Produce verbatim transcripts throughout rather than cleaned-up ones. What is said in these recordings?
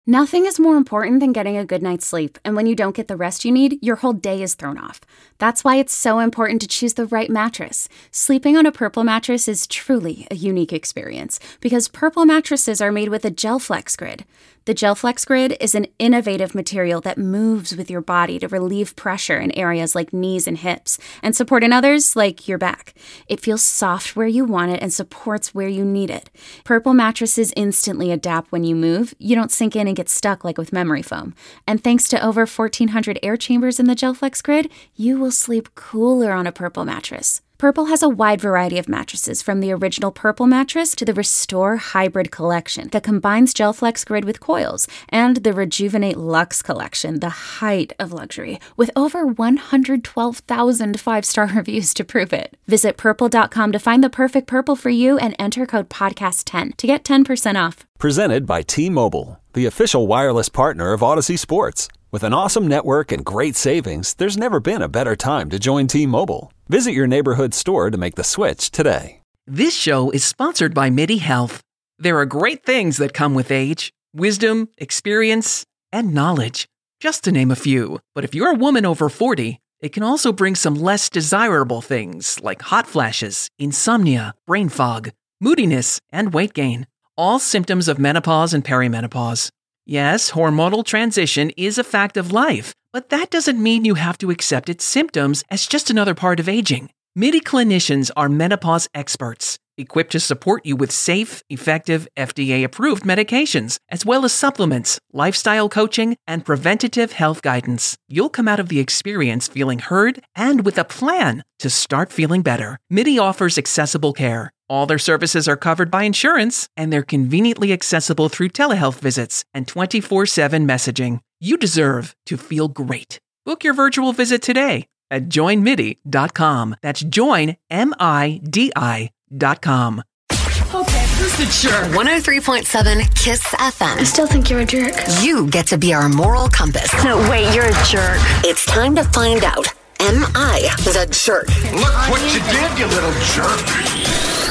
Nothing is more important than getting a good night's sleep, and when you don't get the rest you need, your whole day is thrown off. That's why it's so important to choose the right mattress. Sleeping on a Purple mattress is truly a unique experience, because Purple mattresses are made with a GelFlex Grid. The GelFlex Grid is an innovative material that moves with your body to relieve pressure in areas like knees and hips, and support in others like your back. It feels soft where you want it and supports where you need it. Purple mattresses instantly adapt when you move. You don't sink in and get stuck like with memory foam. And thanks to over fourteen hundred air chambers in the GelFlex Grid, you will sleep cooler on a Purple mattress. Purple has a wide variety of mattresses, from the original Purple mattress to the Restore Hybrid collection that combines GelFlex Grid with coils, and the Rejuvenate Luxe collection, the height of luxury, with over one hundred twelve thousand five-star reviews to prove it. Visit purple dot com to find the perfect Purple for you and enter code podcast ten to get ten percent off. Presented by T-Mobile, the official wireless partner of Odyssey Sports. With an awesome network and great savings, there's never been a better time to join T-Mobile. Visit your neighborhood store to make the switch today. This show is sponsored by MIDI Health. There are great things that come with age: wisdom, experience, and knowledge, just to name a few. But if you're a woman over forty, it can also bring some less desirable things like hot flashes, insomnia, brain fog, moodiness, and weight gain. All symptoms of menopause and perimenopause. Yes, hormonal transition is a fact of life, but that doesn't mean you have to accept its symptoms as just another part of aging. MIDI clinicians are menopause experts, equipped to support you with safe, effective, F D A-approved medications, as well as supplements, lifestyle coaching, and preventative health guidance. You'll come out of the experience feeling heard and with a plan to start feeling better. MIDI offers accessible care. All their services are covered by insurance, and they're conveniently accessible through telehealth visits and twenty-four seven messaging. You deserve to feel great. Book your virtual visit today at join midi dot com. That's join, M I D I dot com. Okay, who's the jerk? one oh three point seven KISS F M. I still think you're a jerk. You get to be our moral compass. No, wait, you're a jerk. It's time to find out. Am I the jerk? Look what you did, you little jerk.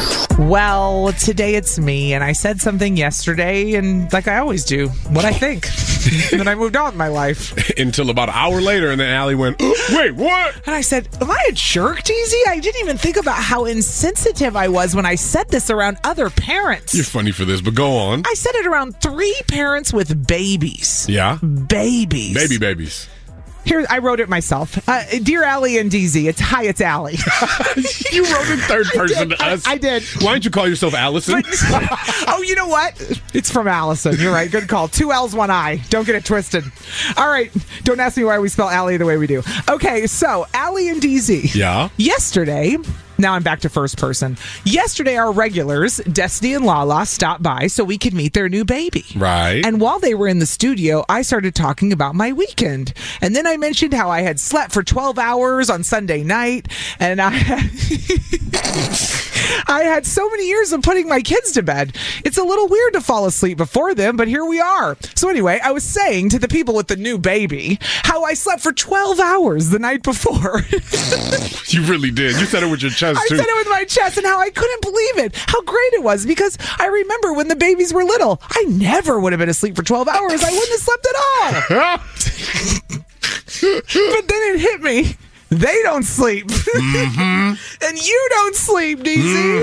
Well, today it's me, and I said something yesterday, and like I always do, what I think. And then I moved on in my life. Until about an hour later, and then Allie went, oh, wait, what? And I said, am I a jerk, D Z? I didn't even think about how insensitive I was when I said this around other parents. You're funny for this, but go on. I said it around three parents with babies. Yeah? Babies. Baby babies. Here, I wrote it myself. Uh, Dear Allie and D Z, it's hi, it's Allie. You wrote in third person to I, us. I did. Why don't you call yourself Allison? But, oh, you know what? It's from Allison. You're right. Good call. Two L's, one I. Don't get it twisted. All right. Don't ask me why we spell Allie the way we do. Okay, so Allie and D Z. Yeah? Yesterday... Now I'm back to first person. Yesterday, our regulars, Destiny and Lala, stopped by so we could meet their new baby. Right. And while they were in the studio, I started talking about my weekend. And then I mentioned how I had slept for twelve hours on Sunday night. And I had, I had so many years of putting my kids to bed. It's a little weird to fall asleep before them, but here we are. So anyway, I was saying to the people with the new baby how I slept for twelve hours the night before. You really did. You said it with your chest. I too. said it with my chest, and how I couldn't believe it, how great it was, because I remember when the babies were little, I never would have been asleep for twelve hours. I wouldn't have slept at all. But then it hit me. They don't sleep. Mm-hmm. And you don't sleep, D Z.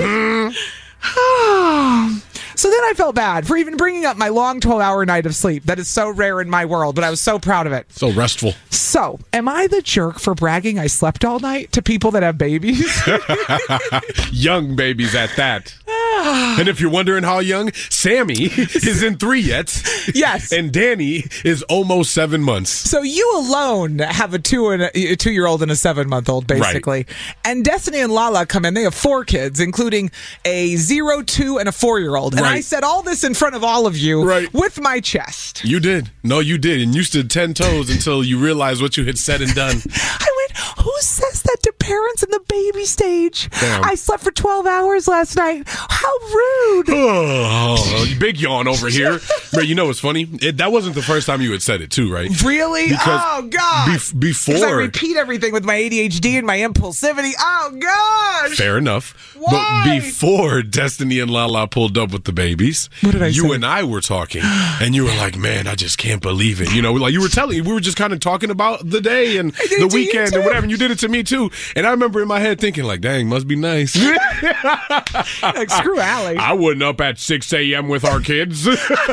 Mm-hmm. So then I felt bad for even bringing up my long twelve-hour night of sleep. That is so rare in my world, but I was so proud of it. So restful. So, am I the jerk for bragging I slept all night to people that have babies? Young babies at that. And if you're wondering how young, Sammy is in three yet. Yes. And Danny is almost seven months. So you alone have a two and a, a two-year-old and a seven-month-old, basically. Right. And Destiny and Lala come in. They have four kids, including a zero, two, and a four-year-old. And right. I said all this in front of all of you right. with my chest. You did. No, you did. And you stood ten toes until you realized what you had said and done. I went, who says that to parents in the baby stage. Damn. I slept for twelve hours last night. How rude. Oh, big yawn over here. But you know what's funny? It, that wasn't the first time you had said it too, right? Really? Because oh, God. Bef- before. I repeat everything with my A D H D and my impulsivity. Oh, gosh. Fair enough. Why? But before Destiny and Lala pulled up with the babies, what did I you say? and I were talking, and you were like, man, I just can't believe it. You know, like you were telling, we were just kind of talking about the day and the weekend and whatever, and you did it to me too. And I remember in my head thinking, like, dang, must be nice. Like, screw Allie. I wasn't up at six a.m. with our kids.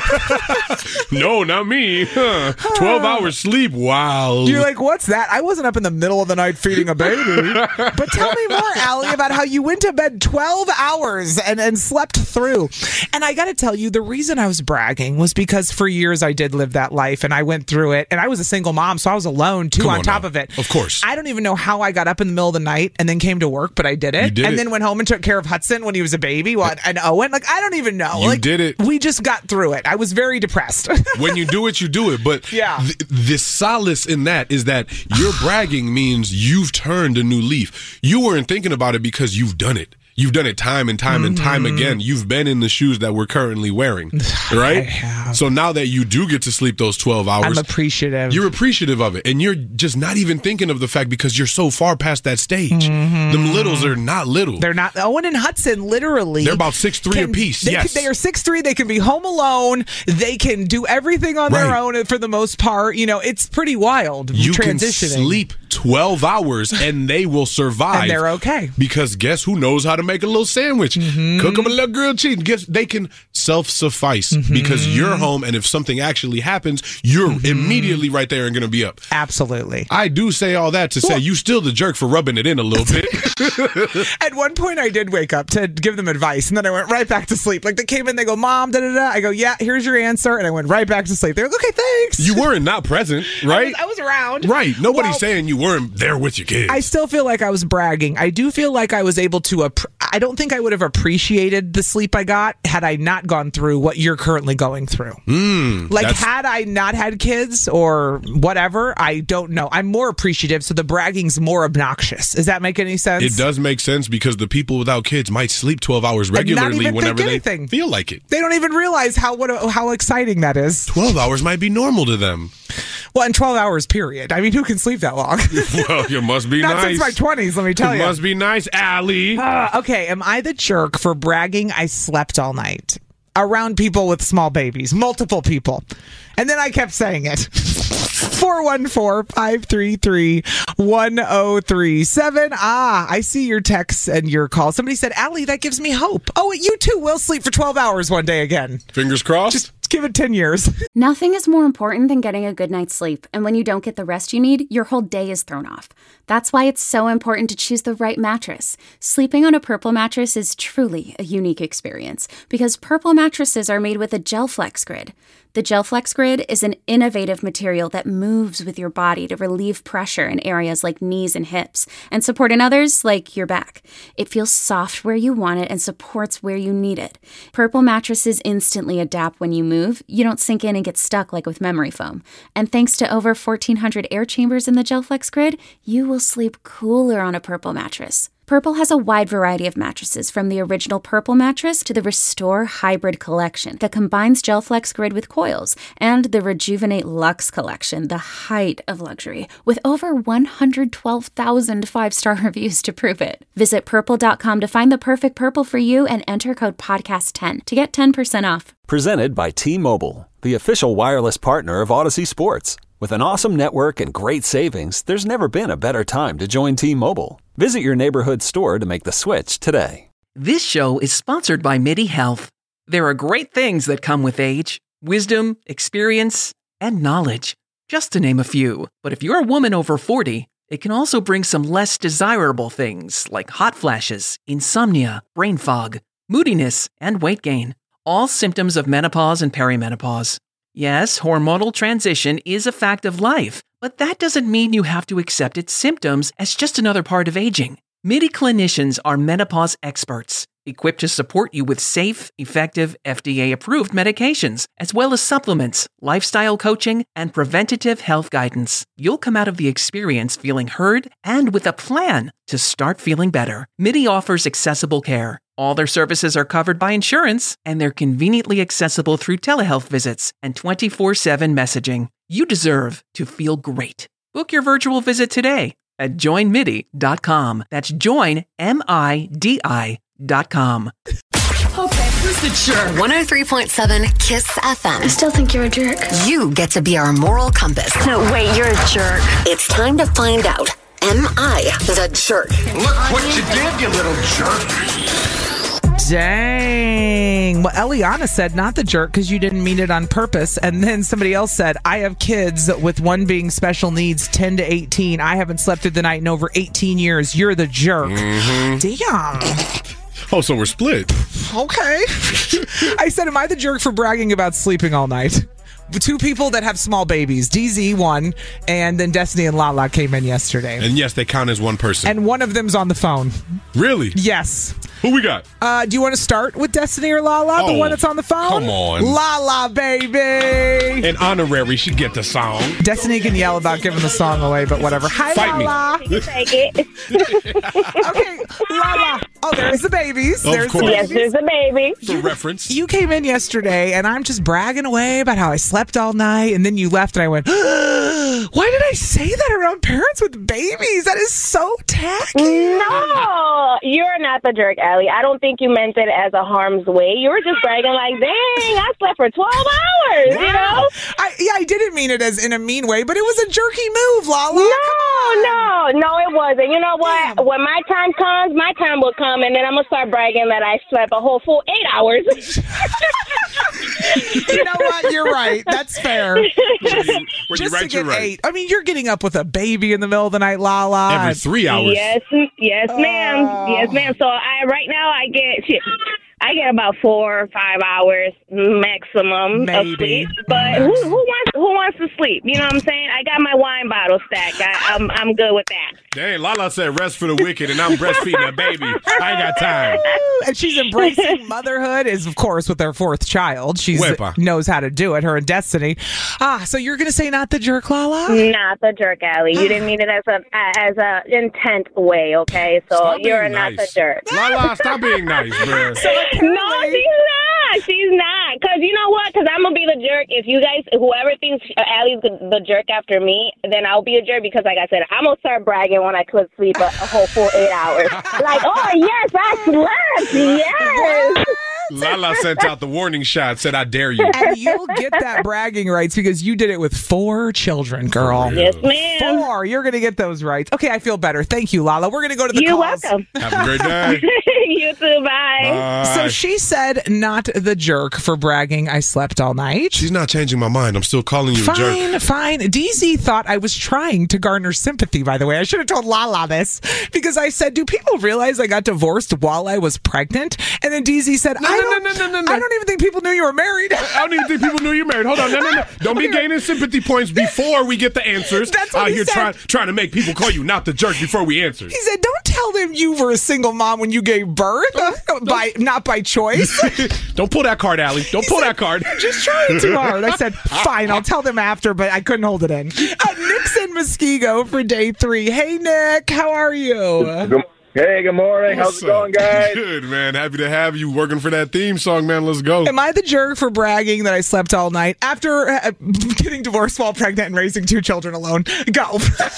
No, not me. Huh. twelve hours sleep. Wow. You're like, what's that? I wasn't up in the middle of the night feeding a baby. But tell me more, Allie, about how you went to bed twelve hours and, and slept through. And I got to tell you, the reason I was bragging was because for years I did live that life and I went through it. And I was a single mom, so I was alone too. Come on, on top now. of it. Of course. I don't even know how I got up in the middle of the night and then came to work, but I did it. You did and it. then went home and took care of Hudson when he was a baby. What, and Owen. Like, I don't even know. You like, did it. We just got through it. I was very depressed. When you do it, you do it. But yeah. th- the solace in that is that your bragging means you've turned a new leaf. You weren't thinking about it because you've done it. You've done it time and time and time Mm-hmm. again. You've been in the shoes that we're currently wearing, right? I have. So now that you do get to sleep those twelve hours, I'm appreciative. You're appreciative of it. And you're just not even thinking of the fact because you're so far past that stage. Mm-hmm. Them littles are not little. They're not. Owen and Hudson, literally. They're about six three can- apiece. They, Yes. can, they are six three. They can be home alone. They can do everything on their Right. own for the most part. You know, it's pretty wild. You can transitioning. sleep twelve hours and they will survive. And they're okay. Because guess who knows how to make a little sandwich? Mm-hmm. Cook them a little grilled cheese. Guess they can self-suffice Mm-hmm. because you're home, and if something actually happens, you're Mm-hmm. immediately right there and going to be up. Absolutely. I do say all that to say Well- you still the jerk for rubbing it in a little bit. At one point, I did wake up to give them advice, and then I went right back to sleep. Like, they came in, they go, Mom, da da da. I go, yeah, here's your answer. And I went right back to sleep. They're like, okay, thanks. You weren't not present, right? I was, I was around. Right. Nobody's Well, saying you weren't there with your kids. I still feel like I was bragging. I do feel like I was able to. Ap- I don't think I would have appreciated the sleep I got had I not gone through what you're currently going through. Mm, like, that's- had I not had kids or whatever, I don't know. I'm more appreciative, so the bragging's more obnoxious. Does that make any sense? It does make sense because the people without kids might sleep twelve hours not regularly even whenever think they anything. feel like it. They don't even realize how what a, how exciting that is. twelve hours might be normal to them. Well, in twelve hours, period. I mean, who can sleep that long? Well, it must be Not nice. since my twenties, let me tell it you. must be nice, Allie. Uh, okay, am I the jerk for bragging I slept all night around people with small babies, multiple people? And then I kept saying it. four one four, five three three, one oh three seven. Ah, I see your texts and your calls. Somebody said, Allie, that gives me hope. Oh, you too will sleep for twelve hours one day again. Fingers crossed. Just give it ten years. Nothing is more important than getting a good night's sleep, and when you don't get the rest you need, your whole day is thrown off. That's why it's so important to choose the right mattress. Sleeping on a Purple mattress is truly a unique experience because Purple mattresses are made with a GelFlex grid. The GelFlex grid is an innovative material that moves with your body to relieve pressure in areas like knees and hips and support in others like your back. It feels soft where you want it and supports where you need it. Purple mattresses instantly adapt when you move. You don't sink in and get stuck like with memory foam. And thanks to over fourteen hundred air chambers in the GelFlex grid, you will sleep cooler on a Purple mattress. Purple has a wide variety of mattresses, from the original Purple mattress to the Restore Hybrid collection that combines GelFlex grid with coils, and the Rejuvenate Luxe collection, the height of luxury, with over one hundred twelve thousand five-star reviews to prove it. Visit purple dot com to find the perfect Purple for you and enter code podcast ten to get ten percent off. Presented by T-Mobile, the official wireless partner of Odyssey Sports. With an awesome network and great savings, there's never been a better time to join T-Mobile. Visit your neighborhood store to make the switch today. This show is sponsored by MIDI Health. There are great things that come with age: wisdom, experience, and knowledge, just to name a few. But if you're a woman over forty, it can also bring some less desirable things like hot flashes, insomnia, brain fog, moodiness, and weight gain. All symptoms of menopause and perimenopause. Yes, hormonal transition is a fact of life, but that doesn't mean you have to accept its symptoms as just another part of aging. MIDI clinicians are menopause experts. equipped to support you with safe, effective, F D A-approved medications, as well as supplements, lifestyle coaching, and preventative health guidance. You'll come out of the experience feeling heard and with a plan to start feeling better. MIDI offers accessible care. All their services are covered by insurance, and they're conveniently accessible through telehealth visits and twenty-four seven messaging. You deserve to feel great. Book your virtual visit today at join midi dot com. That's join, M I D I dot com. Okay, who's the jerk? one oh three point seven KISS F M. I still think you're a jerk. You get to be our moral compass. No, wait, you're a jerk. It's time to find out. Am I the jerk? Look what you did, you little jerk. Dang. Well, Eliana said not the jerk because you didn't mean it on purpose. And then somebody else said, I have kids with one being special needs, ten to eighteen. I haven't slept through the night in over eighteen years. You're the jerk. Mm-hmm. Damn. Oh, so we're split. Okay. I said, am I the jerk for bragging about sleeping all night? Two people that have small babies. D Z won, and then Destiny and Lala came in yesterday. And yes, they count as one person. And one of them's on the phone. Really? Yes. Who we got? Uh, do you want to start with Destiny or Lala, oh, the one that's on the phone? Come on. Lala, baby. An honorary should get the song. Destiny can yell about giving the song away, but whatever. Hi, Fight Lala. me. Take it. Okay, Lala. Oh, there's the babies. Of there's course. the Yes, babies. there's a baby. For reference. You came in yesterday, and I'm just bragging away about how I slept all night, and then you left, and I went, why did I say that around parents with babies? That is so tacky. No, you're not the jerk, Allie. I don't think you meant it as a harm's way. You were just bragging like, dang, I slept for twelve hours, Wow. you know? I, yeah, I didn't mean it as in a mean way, but it was a jerky move, Lala. No, no, no, it wasn't. You know what? Damn. When my time comes, my time will come, and then I'm going to start bragging that I slept a whole full eight hours. You know what? You're right. That's fair. When you, when Just you right, to get you're right. eight. I mean, you're getting up with a baby in the middle of the night, Lala. Every three hours. Yes, yes, ma'am. Oh. Yes, ma'am. So I right now I get shit. I get about four or five hours maximum Maybe. of sleep. But who, who wants who wants to sleep? You know what I'm saying? I got my wine bottle stacked. I, I'm I'm good with that. Dang, Lala said rest for the wicked, and I'm breastfeeding a baby. I ain't got time. And she's embracing motherhood, is of course with her fourth child. She knows how to do it, her and Destiny. Ah, so you're going to say not the jerk, Lala? Not the jerk, Allie. You didn't mean it as a as a intent way, okay? So Stop you're being not nice. the jerk. Lala, stop being nice, bro. So No, apparently- she's not. She's not. Because you know what? Because I'm going to be the jerk. If you guys, whoever thinks Allie's the jerk after me, then I'll be a jerk because, like I said, I'm going to start bragging when I could sleep a, a whole full eight hours. Like, oh, yes, I slept. Yes. Lala sent out the warning shot, said, I dare you. And you'll get that bragging rights because you did it with four children, girl. Yes, ma'am. Four. You're going to get those rights. Okay, I feel better. Thank you, Lala. We're going to go to the You're calls. welcome. Have a great day. You too. Bye. Bye. So she said not the jerk for bragging I slept all night. She's not changing my mind. I'm still calling you a jerk. Fine, fine. D Z thought I was trying to garner sympathy, by the way. I should have told Lala this because I said, do people realize I got divorced while I was pregnant? And then D Z said, No, I, no, don't, no, no, no, no. I don't even think people knew you were married. I don't even think people knew you married. Hold on. No, no, no. Don't be gaining sympathy points before we get the answers. That's what Out he here said. trying, trying to make people call you not the jerk before we answer. He said, don't tell them you were a single mom when you gave birth. by Not by choice. Don't pull that card, Allie. Don't pull that card. Just trying too hard. I said, fine, I'll tell them after, but I couldn't hold it in. Uh, Nick's in Muskego for day three. Hey, Nick, how are you? Good, hey, good morning. What's How's it going, guys? Good, man. Happy to have you working for that theme song, man. Let's go. Am I the jerk for bragging that I slept all night after uh, getting divorced while pregnant and raising two children alone? Go.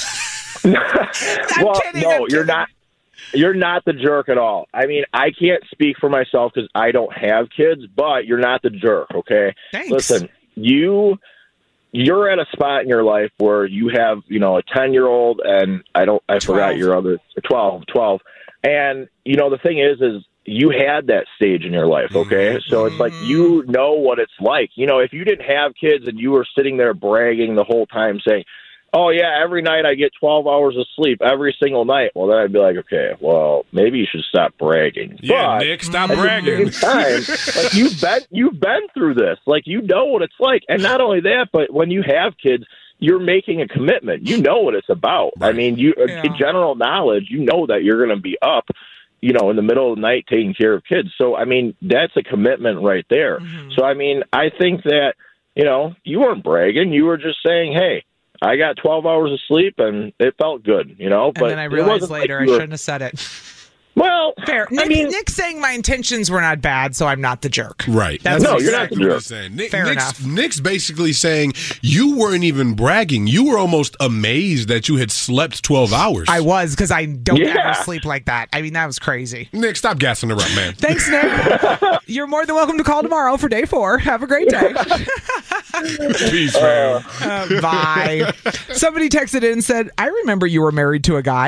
well, kidding, no, I'm you're kidding. not. You're not the jerk at all. I mean, I can't speak for myself because I don't have kids, but you're not the jerk, okay? Thanks. Listen, you you're at a spot in your life where you have, you know, a ten-year-old and I don't I forgot twelve. your other twelve, twelve. And you know, the thing is is you had that stage in your life, okay? Mm-hmm. So it's like you know what it's like. You know, if you didn't have kids and you were sitting there bragging the whole time saying, oh, yeah, every night I get twelve hours of sleep every single night. Well, then I'd be like, okay, well, maybe you should stop bragging. Yeah, but Nick, stop at bragging. the same time, like, you've been, you've been through this. Like, you know what it's like. And not only that, but when you have kids, you're making a commitment. You know what it's about. Right. I mean, you Yeah. in general knowledge, you know that you're going to be up, you know, in the middle of the night taking care of kids. So, I mean, that's a commitment right there. Mm-hmm. So, I mean, I think that, you know, you weren't bragging. You were just saying, hey, I got twelve hours of sleep and it felt good, you know. And but then I realized later like I were, shouldn't have said it. Well, fair. Nick, I mean, Nick's saying my intentions were not bad, so I'm not the jerk. Right. That's no, exactly you're not the what jerk. he's saying. Nick, Fair Nick's, enough. Nick's basically saying you weren't even bragging. You were almost amazed that you had slept twelve hours. I was, because I don't Yeah. ever sleep like that. I mean, that was crazy. Nick, stop gassing her up, man. Thanks, Nick. You're more than welcome to call tomorrow for day four. Have a great day. Peace, fam. Uh, bye. Somebody texted in and said, I remember you were married to a guy.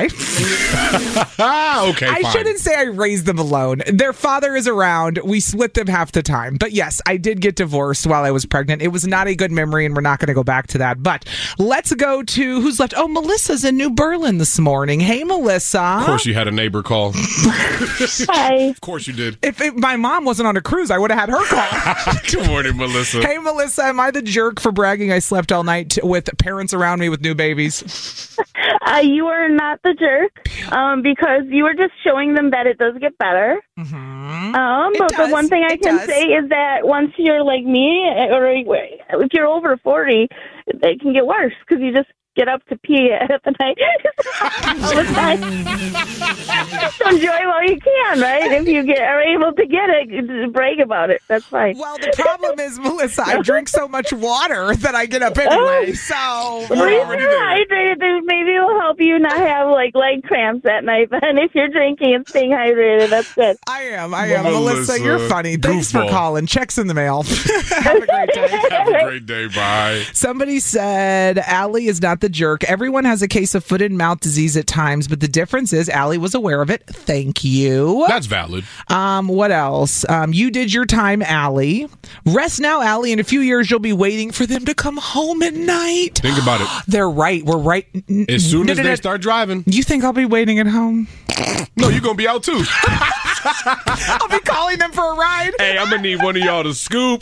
okay, I fine. shouldn't say I raised them alone. Their father is around. We split them half the time. But yes, I did get divorced while I was pregnant. It was not a good memory, and we're not going to go back to that. But let's go to who's left. Oh, Melissa's in New Berlin this morning. Hey, Melissa. Of course you had a neighbor call. Hi. Of course you did. If, if my mom wasn't on a cruise, I would have had her call. Good morning, Melissa. Hey, Melissa, am I the jerk for bragging I slept all night t- with parents around me with new babies? Uh, you are not the jerk um, because you were just showing them that it does get better. Mm-hmm. Um, but does. the one thing I It can does. say is that once you're like me, or if you're over forty, it can get worse because you just get up to pee at the night all the time. Just enjoy while you can, right? If you get are able to get it, brag about it. That's fine. Well, the problem is, Melissa, I drink so much water that I get up anyway. So Well, if you're hydrated, then maybe it will help you not have like leg cramps at night. And if you're drinking and staying hydrated, that's good. I am. I am. Melissa, Melissa, you're funny. Thanks for goofball. calling. Checks in the mail. Have a great day. Have a great day. Bye. Somebody said Allie is not the jerk. Everyone has a case of foot and mouth disease at times, but the difference is Allie was aware of it. Thank you. That's valid. Um, what else? Um, you did your time, Allie. Rest now, Allie. In a few years, you'll be waiting for them to come home at night. Think about it. They're right. We're right. As soon No, as no, they no. start driving. You think I'll be waiting at home? No, you're going to be out too. I'll be calling them for a ride. Hey, I'm going to need one of y'all to scoop.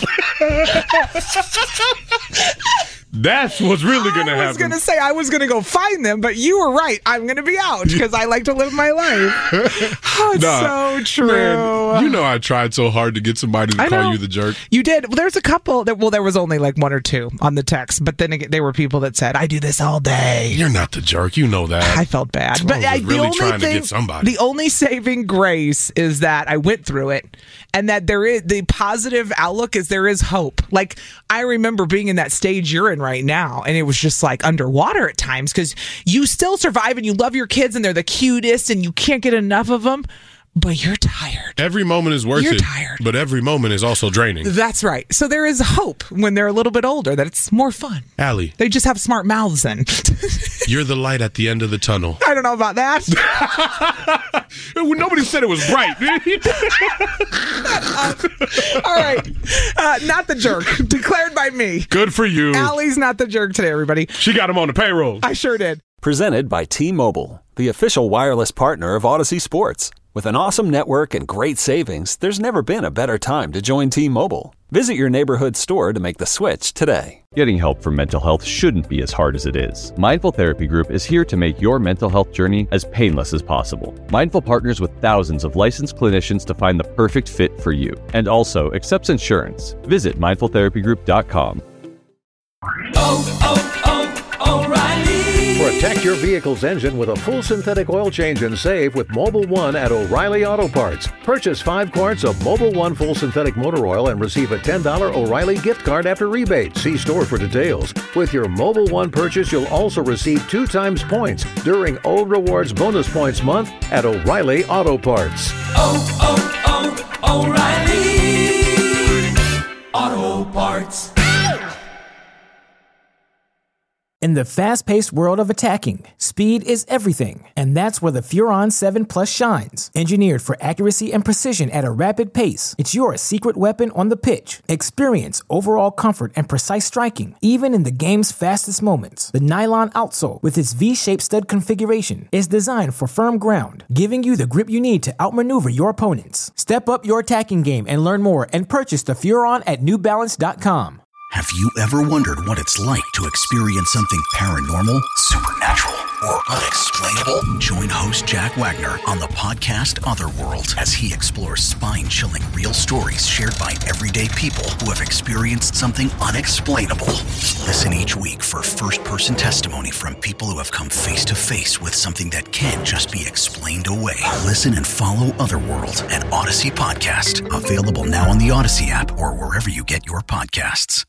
That's what's really going to I was happen. going to say I was going to go find them, but you were right. I'm going to be out because I like to live my life. Oh, it's Nah, so true. Man, you know I tried so hard to get somebody to I call know. you the jerk. You did. Well, there's a couple that, well, there was only like one or two on the text, but then again, there were people that said, I do this all day. You're not the jerk. You know that. I felt bad. I But was I, really the only trying thing, to get somebody. The only saving grace is that I went through it and that there is the positive outlook is there is hope. Like I remember being in that stage you're in right now, and it was just like underwater at times because you still survive and you love your kids and they're the cutest and you can't get enough of them, but you're tired. Every moment is worth You're it. tired. But every moment is also draining. That's right. So there is hope when they're a little bit older that it's more fun. Allie, They just have smart mouths then. you're the light at the end of the tunnel. I don't know about that. Nobody said it was bright. All right. Uh, not the jerk. Declared by me. Good for you. Allie's not the jerk today, everybody. She got him on the payroll. I sure did. Presented by T-Mobile, the official wireless partner of Odyssey Sports. With an awesome network and great savings, there's never been a better time to join T-Mobile. Visit your neighborhood store to make the switch today. Getting help for mental health shouldn't be as hard as it is. Mindful Therapy Group is here to make your mental health journey as painless as possible. Mindful partners with thousands of licensed clinicians to find the perfect fit for you, and also accepts insurance. Visit mindful therapy group dot com. Oh, oh, oh, O'Reilly. Protect your vehicle's engine with a full synthetic oil change and save with Mobil one at O'Reilly Auto Parts. Purchase five quarts of Mobil one full synthetic motor oil and receive a ten dollars O'Reilly gift card after rebate. See store for details. With your Mobil one purchase, you'll also receive two times points during O Rewards Bonus Points Month at O'Reilly Auto Parts. Oh, oh, oh, O'Reilly Auto Parts. In the fast-paced world of attacking, speed is everything, and that's where the Furon seven Plus shines. Engineered for accuracy and precision at a rapid pace, it's your secret weapon on the pitch. Experience overall comfort and precise striking, even in the game's fastest moments. The nylon outsole, with its V-shaped stud configuration, is designed for firm ground, giving you the grip you need to outmaneuver your opponents. Step up your attacking game and learn more and purchase the Furon at new balance dot com. Have you ever wondered what it's like to experience something paranormal, supernatural, or unexplainable? Join host Jack Wagner on the podcast Otherworld as he explores spine-chilling real stories shared by everyday people who have experienced something unexplainable. Listen each week for first-person testimony from people who have come face-to-face with something that can't just be explained away. Listen and follow Otherworld, an Odyssey podcast. Available now on the Odyssey app or wherever you get your podcasts.